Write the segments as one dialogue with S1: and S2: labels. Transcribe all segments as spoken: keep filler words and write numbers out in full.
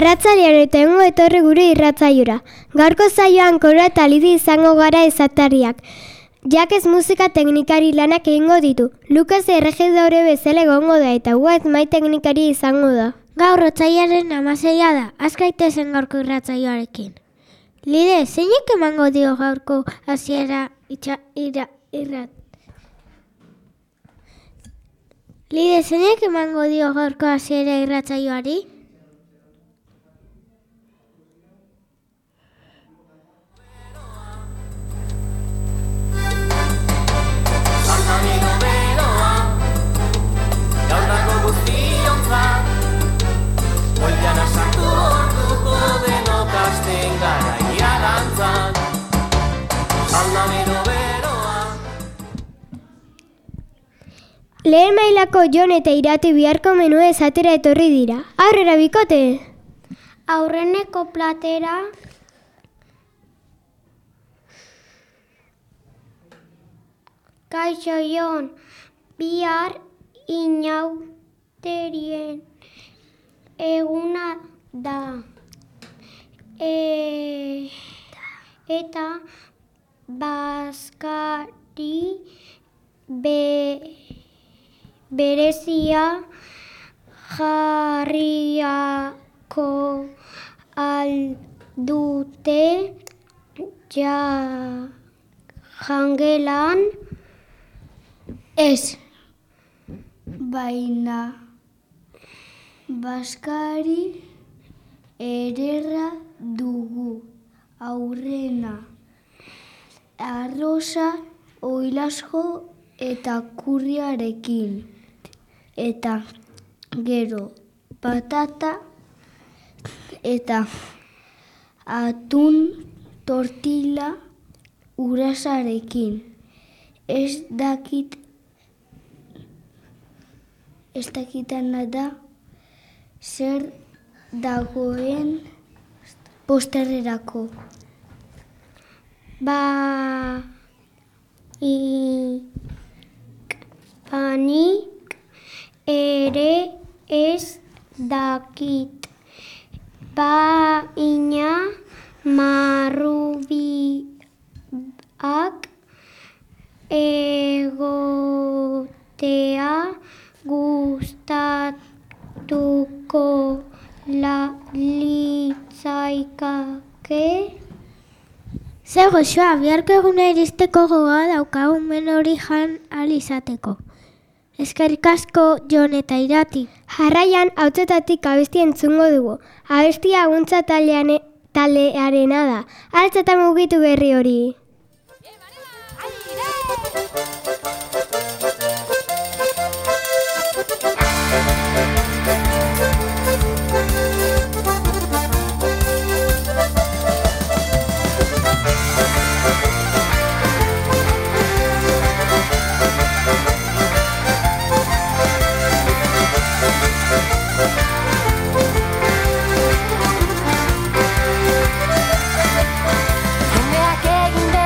S1: Arratzaldean eta egungo etorri gure irratzaiora. Gaurko zaioan Kora eta Lidi izango gara ezatariak. Jakez musika teknikari lanak egingo ditu. Lukas erregidore bezala egongo da eta Guaz mai teknikari izango da.
S2: Gaur otsailaren hamaseia da, azkaitezen gaurko irratzaioarekin. Lide, zeinek emango dio gaurko hasiera itxa, ira, irrat? Lide, zeinek emango dio gaurko hasiera irratzaioari?
S1: Lehen mailako Jon eta Irati biharko menua esatera etorri dira. Aurrera bikote!
S2: Aurreneko platera Kaixo Jon, bihar inauterien eguna da. E, eta bazkari be berezia jarriako aldute ja jangelan
S3: ez, baina bazkari ederra dugu aurrena arroza oilasko eta kurriarekin. Eta gero patata eta atun tortilla urasarekin. Ez dakit, ez dakitana da zer dagoen posterrerako.
S2: Ba... I... Panik ere ez dakit, baina marrubiak egotea gustatuko la litzaikake. Zer goxoa, biharko eguna iristeko gogoa daukagun men hori jan alizateko. Eskerrik asko Jon eta Irati.
S1: Jarraian hautsetatik abestia entzungo dugu. Abestia aguntza taldearena da. Altza eta mugitu berri hori.
S4: Jendeak egin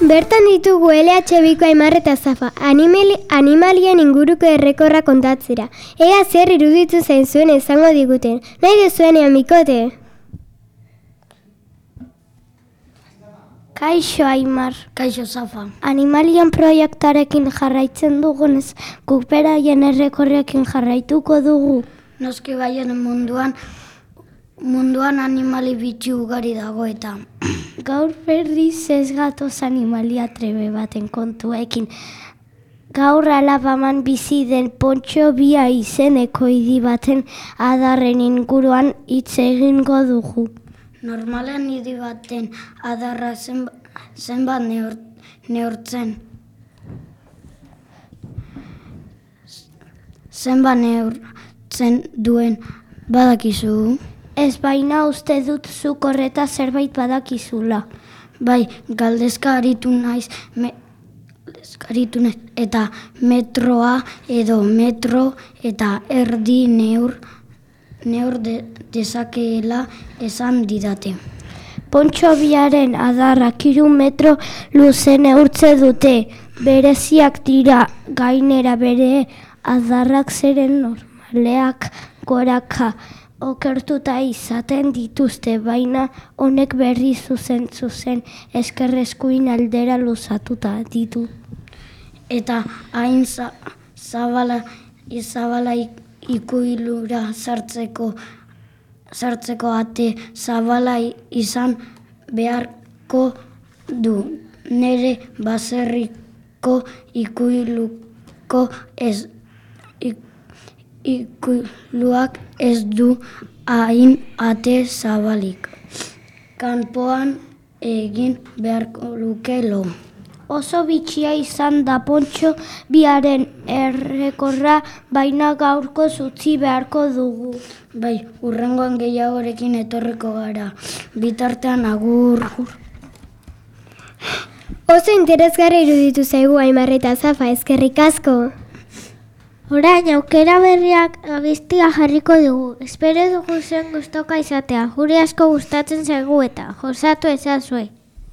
S1: Bertan ditugu L H biko Aimar eta Zafa, animali, animalien inguruko errekorra kontatzera. Ea zer iruditu zain zuen izango diguten. Nahi duzuenean bikote?
S2: Kaixo Aimar.
S3: Kaixo Zafa.
S2: Animalien proiektarekin jarraitzen dugunez, guk beraien errekorrekin jarraituko dugu.
S3: Noski baien munduan, munduan animali bitxi ugari dago eta...
S2: Gaur berriz ez gatoz animalia trebe baten kontuekin. Gaur Alabaman bizi den Pontxo Bia izeneko hiri baten adarren inguruan hitz egingo dugu.
S3: Normalean hiri baten adarra zen, zenbat neor, neortzen. Zenbat neortzen duen badakizu?
S2: Ez baina uste dut zuk horreta zerbait badakizula.
S3: Bai, galdezka aritu naiz, me, galdezka aritu naiz, eta metroa edo metro eta erdi neur, neur de, dezakeela esan didate.
S2: Pontxo Biaren adarrak hiru metro luze neurtze dute. Bereziak dira, gainera bere adarrak zeren normaleak goraka okertuta izaten dituzte, baina honek berri zuzen zuzen eskerreskuin aldera luzatuta ditu.
S3: Eta hain za, zabala, zabala ikuilura sartzeko, sartzeko ate zabala izan beharko du. Nere baserriko ikuiluko ez ikuiluak ez du hain ate zabalik. Kanpoan egin beharko luke lo.
S2: Oso bitxia izan da Pontxo Biaren errekorra, baina gaurko utzi beharko dugu.
S3: Bai, hurrengoan gehiagorekin etorriko gara. Bitartean agur.
S1: Oso interesgarri iruditu zaigu Aimar eta Zafa, eskerrik asko.
S2: Orain aukera berriak abestia jarriko dugu. Espero dugu zen gustoka izatea. Gure asko gustatzen zaigu eta gozatu ezazue.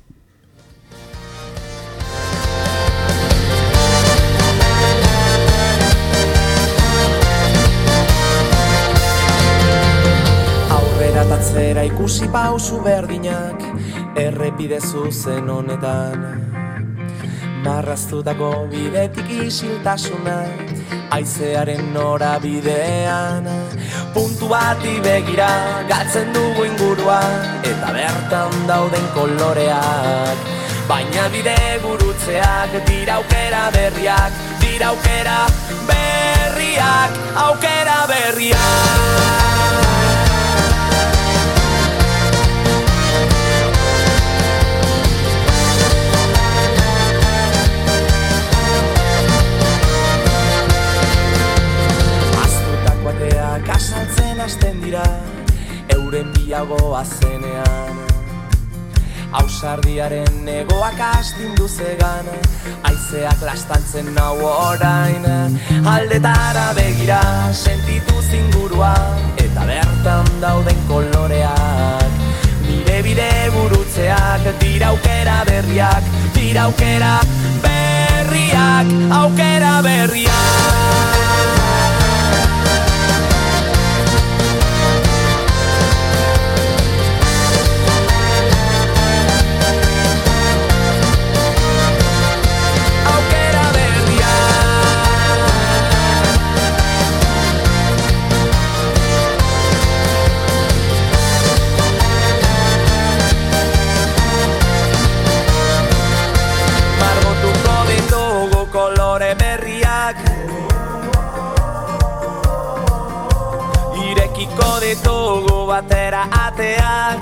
S4: Aurrera tatzera ikusi pausu berdinak, errepide zuzen honetan. Marraztutako bidetik isiltasuna, haizearen norabidean. Puntu bati begira galtzen dugu ingurua, eta bertan dauden koloreak. Baina bide gurutzeak dira aukera berriak, dira aukera berriak, aukera berriak. Kasaltzen hasten dira, euren bilagoa zenean. Ausardiaren negoak astindu zegan, haizeak lastantzen nau orain. Aldetara begira, sentitu zingurua, eta bertan dauden koloreak. Nire bide gurutzeak, dira aukera berriak, dira aukera berriak, aukera berriak. Irekiko ditugu batera ateak,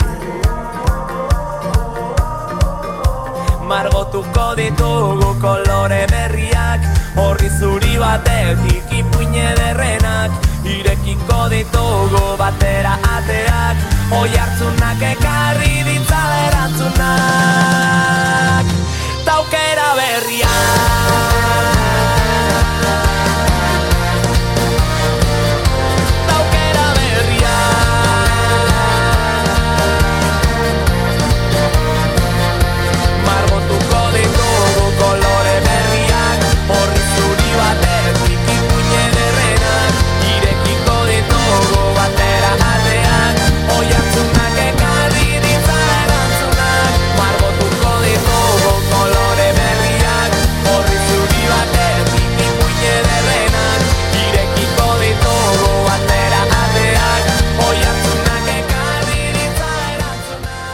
S4: margotuko ditugu kolore berriak, horri zuri batetik ipuine derrenak. Irekiko ditugu batera ateak, oi hartzunak ekarri ditzala erantzunak, ta aukera berriak. Margotuko ditu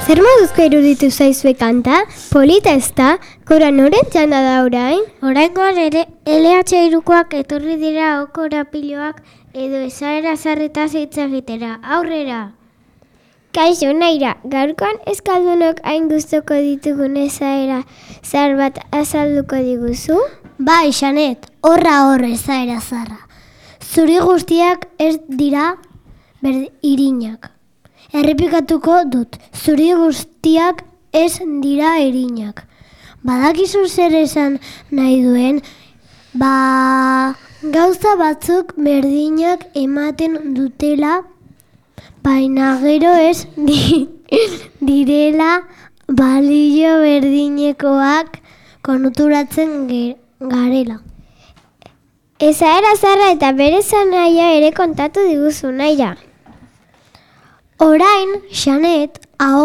S1: Zer moduzko iruditu zaizue kanta? Polita ez da? Kora noren txanda da orain?
S2: Oraingoan ere L H hirukoak etorri dira okorapiloak edo esaera zarretaz hitz egitera. Aurrera!
S1: Kaixo, Naira, gaurkoan eskaldunok hain gustoko ditugun esaera zahar bat azalduko diguzu?
S2: Bai, Xanet, horra hor esaera zarra. Zuri guztiak ez dira irinak. Errepikatuko dut, zuri guztiak ez dira irinak. Badakizu zer esan nahi duen, ba gauza batzuk berdinak ematen dutela, baina gero ez di, direla balio berdinekoak konuturatzen garela.
S1: Esaera zarra eta bere zanahia ere kontatu diguzu, Naira.
S2: Orain, Xanet,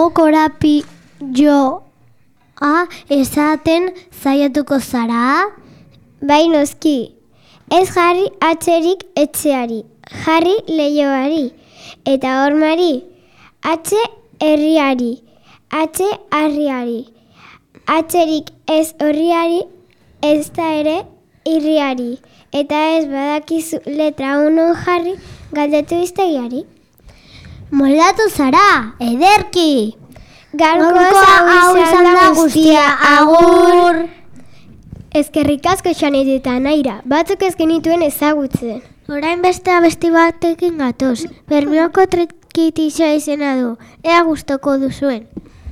S2: ahokorapioa esaten zaiatuko zara?
S1: Bai noski, ez jarri atzerik etxeari, jarri leioari, eta hormari, atxe herriari, atxe harriari, atzerik ez horriari, ez da ere irriari, eta ez badakizu letra unon jarri galdetu iztegiari.
S2: Moldatu zara, ederki!
S1: Gaurko hau izan da guztia, agur! Ezkerrik asko Xanet eta Naira, batzuk ez genituen ezagutzen.
S2: Orain beste abesti batekin gatoz, Bermeoko Trikitixa izena du, ea gustoko duzuen.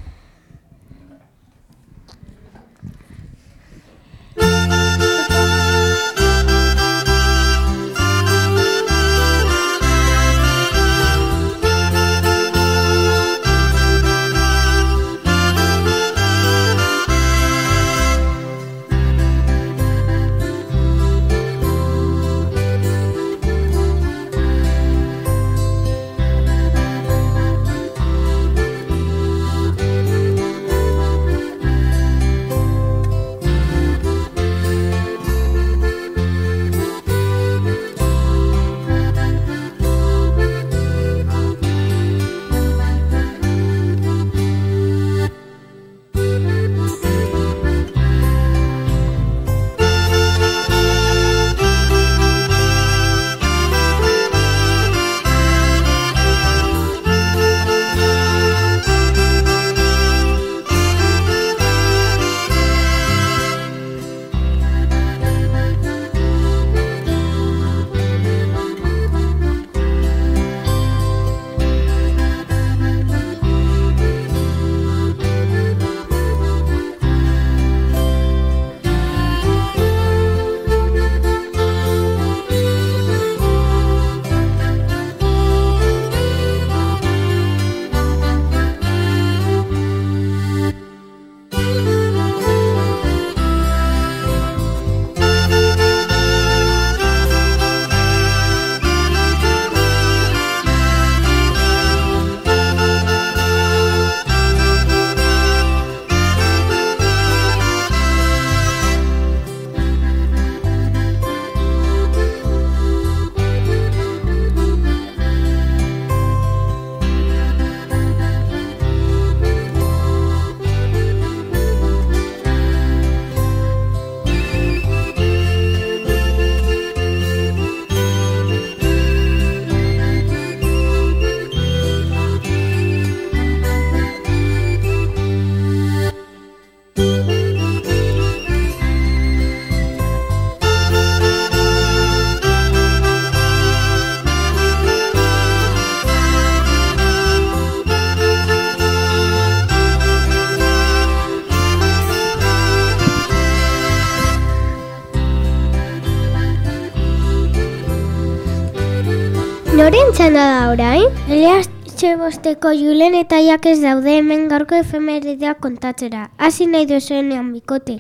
S1: Noren txanda da orain?
S2: Elias Txebosteko Julen eta Jakez daude hemen gaurko efemeridea kontatzera. Hasi nahi duzuenean bikote.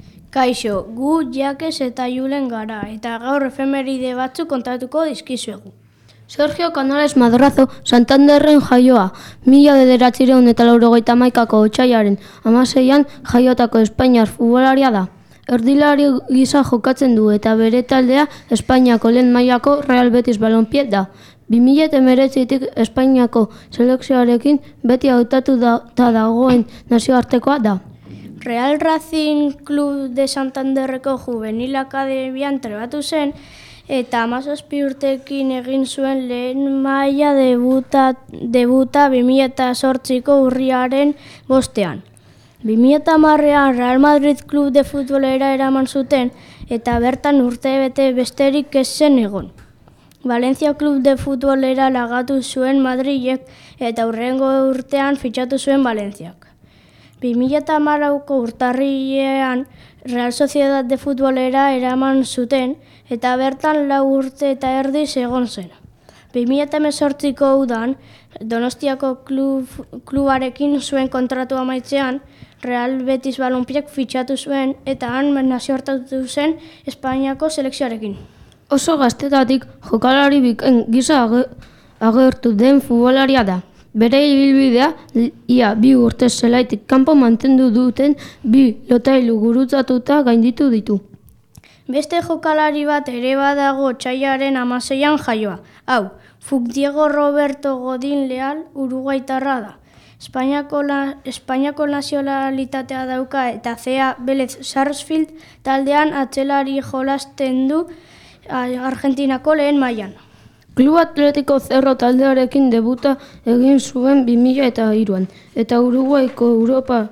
S3: Kaixo, gu Jakez eta Julen gara, eta gaur efemeride batzuk kontatuko dizkizuegu. Sergio Canales Madrazo, Santanderren jaioa, mila bederatziehun eta laurogeita hamaikako otsailaren hamaseian jaiotako espainiar futbolaria da.
S5: erdilari gisa jokatzen du eta bere taldea Espainiako lehen mailako Real Betis Balonpié da. bi mila hemeretzitik Espainiako selekzioarekin beti hautatu da, ta dagoen nazioartekoa da.
S6: Real Racing Club de Santanderreko juvenil akademian trebatu zen eta hamazazpi urtekin egin zuen lehen maila debuta, debuta bi mila zortziko urriaren bostean. bi mila hamarrean Real Madrid Club de Futbolera eraman zuten eta bertan urtebete besterik ez zen egon. Valencia Club de Futbolera lagatu zuen Madrilek eta hurrengo urtean fitxatu zuen Valenciak. bi mila hamalauko urtarrilean Real Sociedad de Futbolera eraman zuten eta bertan lau urte eta erdiz egon zen. bi mila hemezortziko udan Donostiako klub, klubarekin zuen kontratu amaitzean Real Betis Balonpiek fitxatu zuen eta han nazioartatu zen Espainiako selekzioarekin.
S5: Oso gaztetatik jokalari bikain gisa agertu den futbolaria da. Bere ibilbidea ia bi urte zelaitik kanpo mantendu duten bi lotailu gurutzatuta gainditu ditu.
S6: Beste jokalari bat ere badago otsailaren hamaseian jaioa. Hau, Fuk Diego Roberto Godin Leal uruguaitarra da. Espainiako, la, Espainiako nazionalitatea dauka eta Zea Vélez Sarsfield taldean atzelari jolasten du Argentinako lehen mailan.
S5: Club Atletiko Cerro taldearekin debuta egin zuen bi mila eta hiruan eta Uruguaiko Europa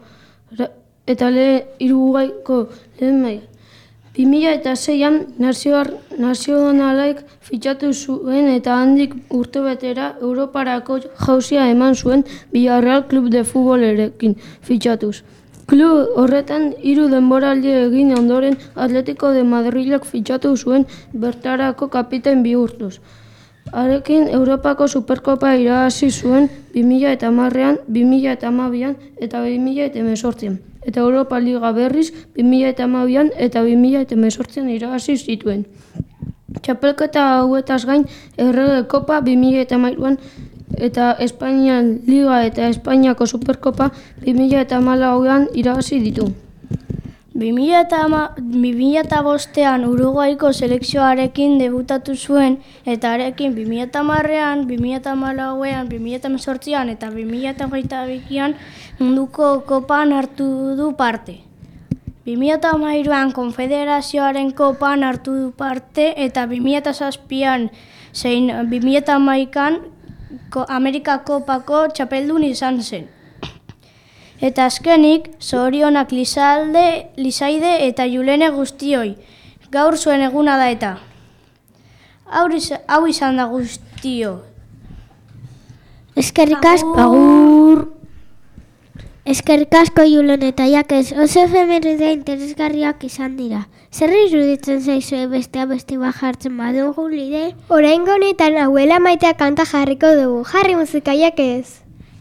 S5: eta le, Uruguaiko lehen mailan. bi mila eta seian nazioar, nazionalaik fitxatu zuen eta handik urtebetera Europarako jauzia eman zuen Villarreal Club de Futbolerekin fitxatuz. Klub horretan hiru denboraldi egin ondoren Atletico de Madrilek fitxatu zuen bertarako kapitain bihurtuz. Harekin Europako Superkopa irabazi zuen bi mila hamarrean, bi mila hamabian eta bi mila hemezortzian. Eta Europa Liga berriz bi mila hamabian eta bi mila hemezortzian irabazi zituen. Txapelketa hauetaz gain Errege Kopa bi mila hamairuan eta Espainian Liga eta Espainiako Superkopa bi mila hamalauan irabazi ditu.
S6: bi mila bostean Uruguaiko selekzioarekin debutatu zuen eta arekin bi mila hamarrean, bi mila hamalauan, bi mila hemezortzian eta bi mila hogeita bian munduko kopan hartu du parte. bi mila hamairuan Konfederazioaren kopan hartu du parte eta bi mila zazpian zein bi mila hamaikan Amerika Kopako txapeldun izan zen. Eta azkenik, zorionak Lizalde, Lizaide eta Julene guztioi. Gaur zuen eguna da eta. Hau izan da guztio.
S1: Eskerrik asko. Agur. Eskerrik asko Julen eta Jakez oso efemeridea interesgarriak izan dira. Zer iruditzen zaizue bestea beste bajartzen badugu lide? Oraingo honetan abuela maitea kanta jarriko dugu. Jarri musika Jakez.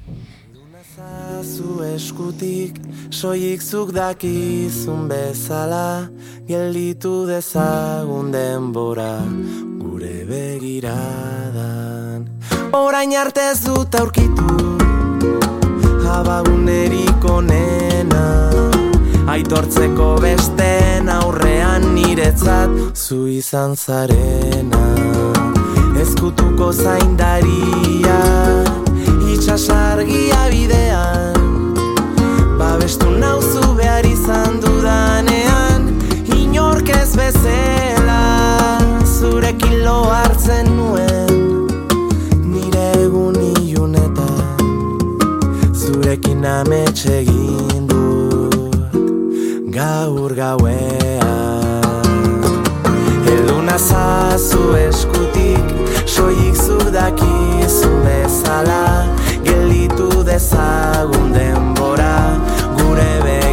S4: Zu eskutik, soilik zuk dakizun bezala, gelditu dezagun denbora, gure begiradan. Orain arte ez dut aurkitu, abagunerik onena, aitortzeko besten aurrean niretzat zu izan zarena. Ezkutuko zaindaria, itxasargia bidean, babestu nauzu behar izan dudanean, inork ez bezala, zurekin lo hartzen nuen, nire egun ilunetan, zurekin amets egin dut, gaur gauean. Heldu nazazu eskutik, soilik zuk dakizun bezala, gelditu dezagun denbora, gure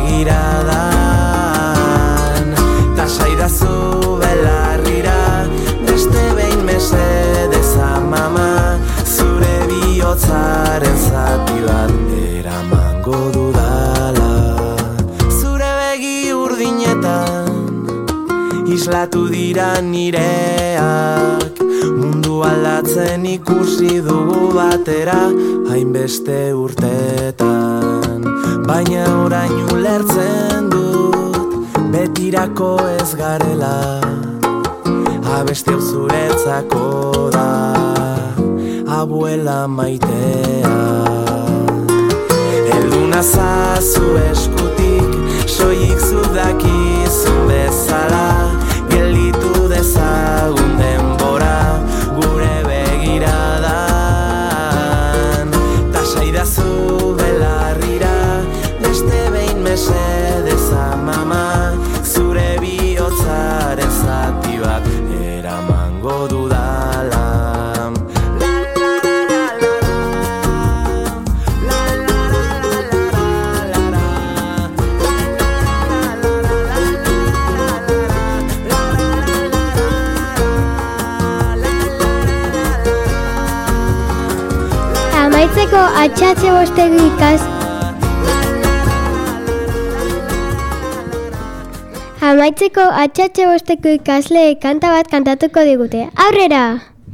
S4: begiradan. Tasaidazu belarrira, beste behin mesedez amama, zure bihotzaren zati bat eramango dudala. Zure begi urdinetan, islatu dira nireak, mundu aldatzen ikusi dugu batera, hainbeste urtetan. Baina orain ulertzen dut, beti betirako ez garela, abesti hau zuretzako da, abuela maitea. Elduna zazu eskutik, soilik zudakizu bezala, gelditu dezagun denbora, gure begiradan. Tasaidazu belarrira, beste behin mesedez amama, zure bihotzaren zati bat eramango dudala.
S1: Amaitzeko atxatxe bosteko ikas... Amaitzeko atxatxe bosteko ikasle kanta bat kantatuko digute. Aurrera!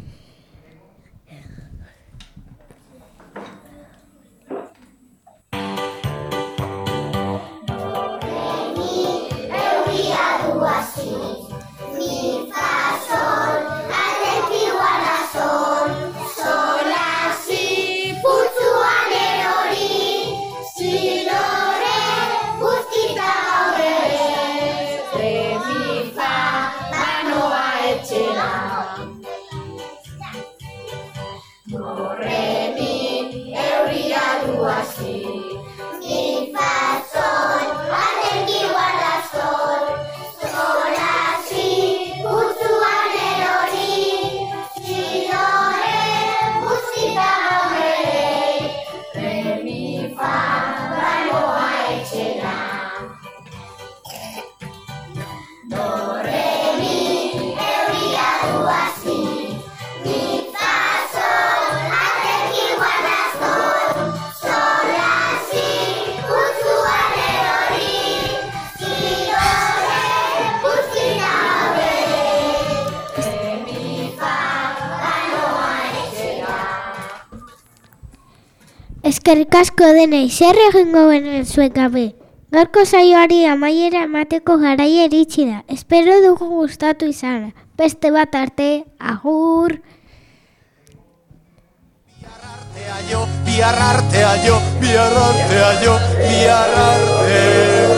S1: Eskerrik asko denei, zer egingo benen zuek gabe. Gaurko saioari amaiera emateko garaia iritsi da. Espero dugu gustatu izana. Beste bat arte, agur!
S7: Bihar artea jo, bihar artea jo, bihar arte.